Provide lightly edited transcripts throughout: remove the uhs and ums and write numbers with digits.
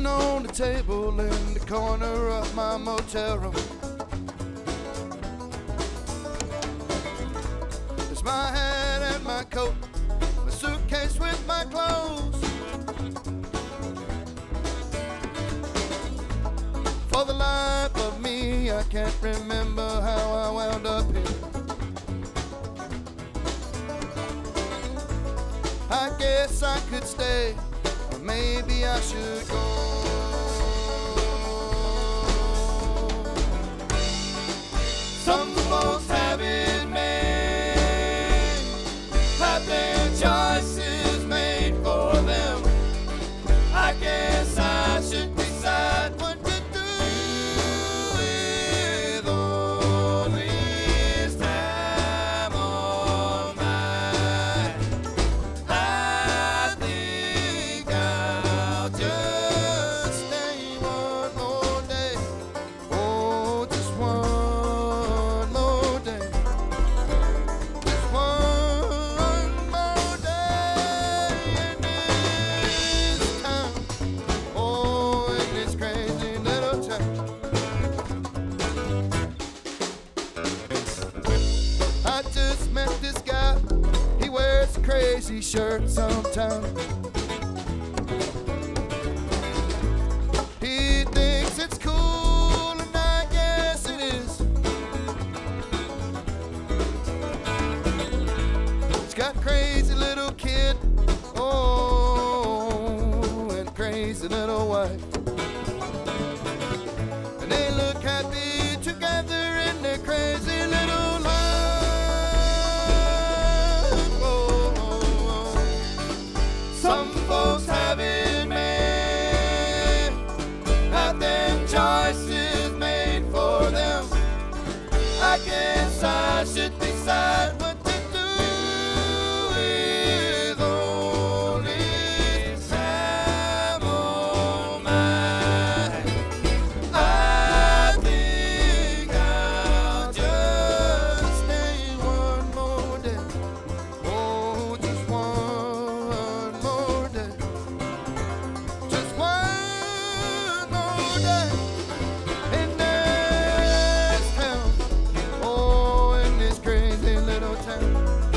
sitting on the table in the corner of my motel room. There's my hat and my coat, my suitcase with my clothes. For the life of me, I can't remember how I wound up here. I guess I could stay, or maybe I should go. Some folks have it made, have their choices made for them. I guess I should decide what to do with all this time on mine. I think I'll just stay one more day. Oh, just one more day. Just one more day in this town. Oh, in this crazy little town. I just met this guy. He wears a crazy shirt sometimes. He thinks it's cool, and I guess it is. He's got crazy little kid, oh, and crazy little wife. And they look happy together in their crazy little life. Oh, oh, oh. Some folks have it made, have their choices made for them. I guess I should decide what to do with all this time on mine. I think I'll just stay one more day. Oh, just one more day. Just one more day in this town. Oh, in this crazy little town.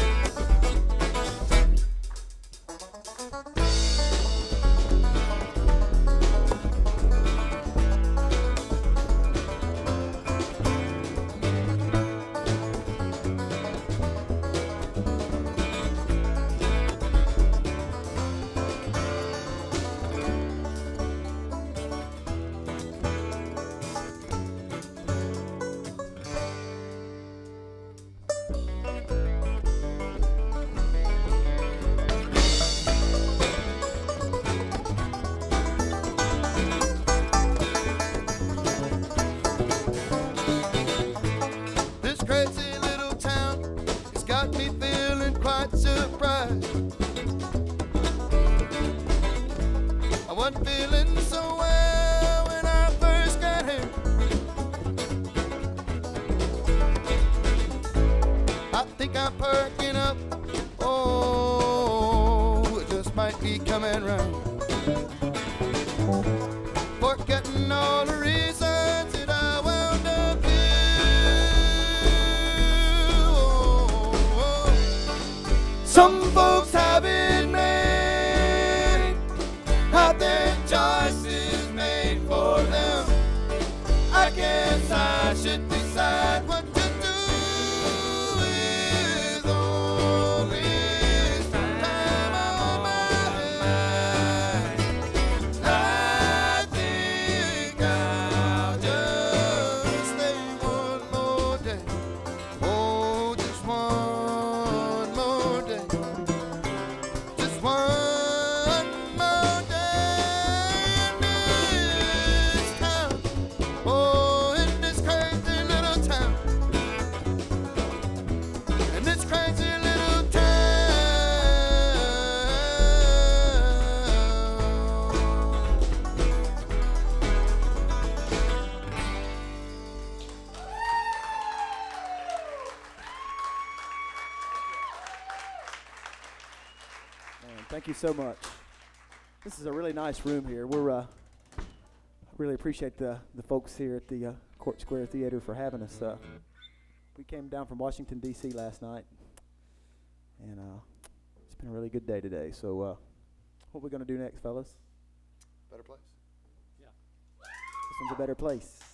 This crazy little town has got me feeling quite surprised. I wasn't feeling so well when I first got here. I think I'm perking up. Oh, it just might be coming round. Forgetting all the reasons that I wound up here. Oh, oh. Some folks have it made, have their choices made for them. I guess I should decide what to do with all this time on mine. I think I'll just stay one more day. Oh, just one more day. Just one more day in this town. Oh, in this crazy little town. In this crazy little town. Man, thank you so much. This is a really nice room here. We're Really appreciate the folks here at the Court Square Theater for having us. We came down from Washington, D.C. last night, and it's been a really good day today. So what are we going to do next, fellas? Better place. This one's a better place.